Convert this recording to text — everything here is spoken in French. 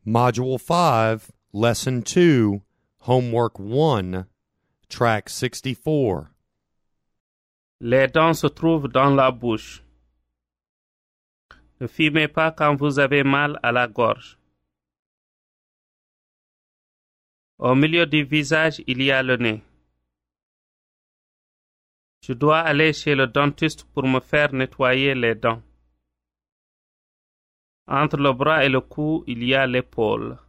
Module 5, Lesson 2, Homework 1, Track 64. Les dents se trouvent dans la bouche. Ne fumez pas quand vous avez mal à la gorge. Au milieu du visage, il y a le nez. Je dois aller chez le dentiste pour me faire nettoyer les dents. Entre le bras et le cou, il y a l'épaule.